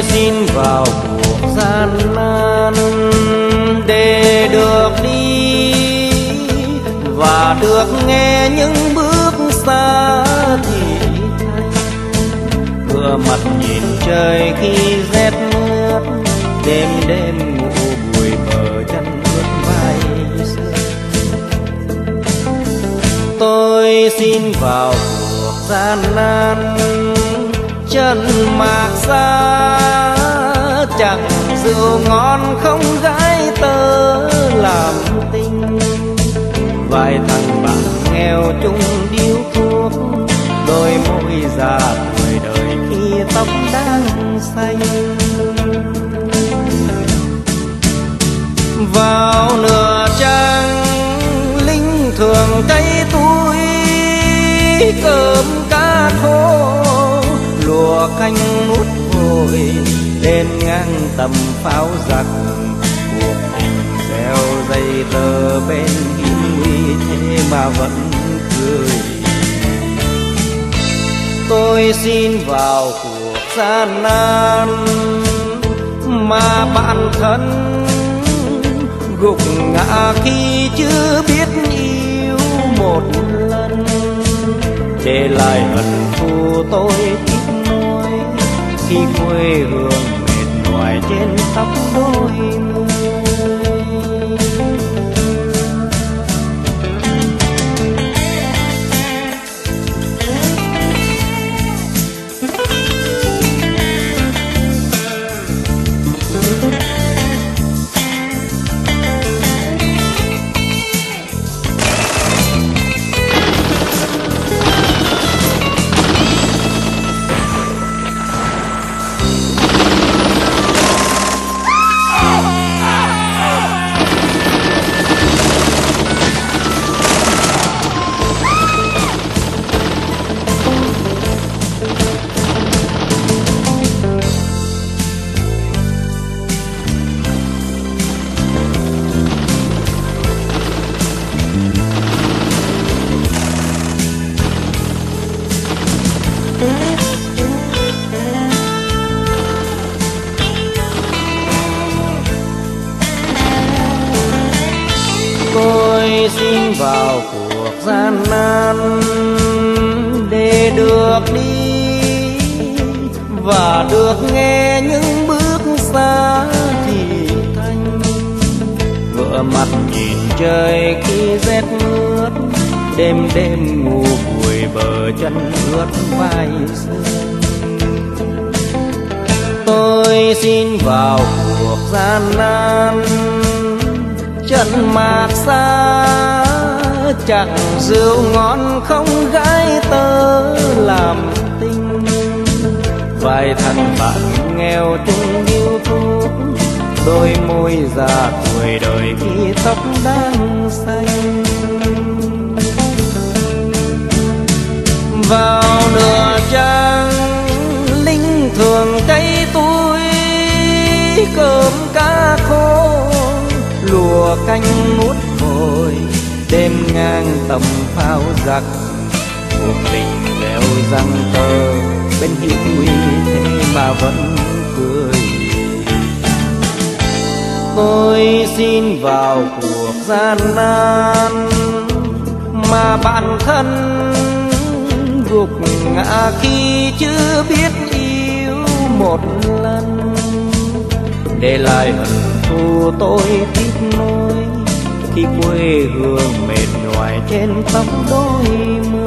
xin vào cuộc gian nan để được đi và được nghe những bước xa thì thanh. Ngửa mặt nhìn trời khi rét mướt, đêm đêm ngủ bụi bờ chân ướt vai xưa. Tôi xin vào cuộc gian nan chân mạc xa, chẳng rượu ngon không gái tớ làm tình. Vài thằng bạn nghèo chung điếu thuốc, đôi môi già tuổi đời khi tóc đang xanh. Vào nửa trăng linh thường thấy túi cơm cá khô, lùa canh nút vội lên ngang tầm pháo giặc. Cuộc tình gieo dây tơ bên hiểm nguy thế mà vẫn cười. Tôi xin vào cuộc gian nan mà bản thân gục ngã khi chưa biết yêu một lần. Để lại hận thù tôi tiếc nuối khi quê hương mệt mỏi trên tóc đôi mươi. Tôi xin vào cuộc gian nan để được đi và được nghe những bước xa thì thanh. Ngửa mặt nhìn trời khi rét mướt, đêm đêm ngủ bụi bờ chân ướt vai sương. Tôi xin vào cuộc gian nan chân mạc xa, chẳng rượu ngon không gái tớ làm tình. Vài thằng bạn nghèo chung điếu thuốc, đôi môi già tuổi đời khi tóc đang xanh. Vào nửa trăng linh thường thấy túi cơm cá khô, lùa canh nút vội đêm ngang tầm pháo giặc. Cuộc tình đeo răng tơ bên hiểm nguy thế mà vẫn cười. Tôi xin vào cuộc gian nan mà bản thân gục ngã khi chưa biết yêu một lần. Để lại hận thù tôi tiếc nuối khi quê hương mệt nhoài trên tóc đôi mươi.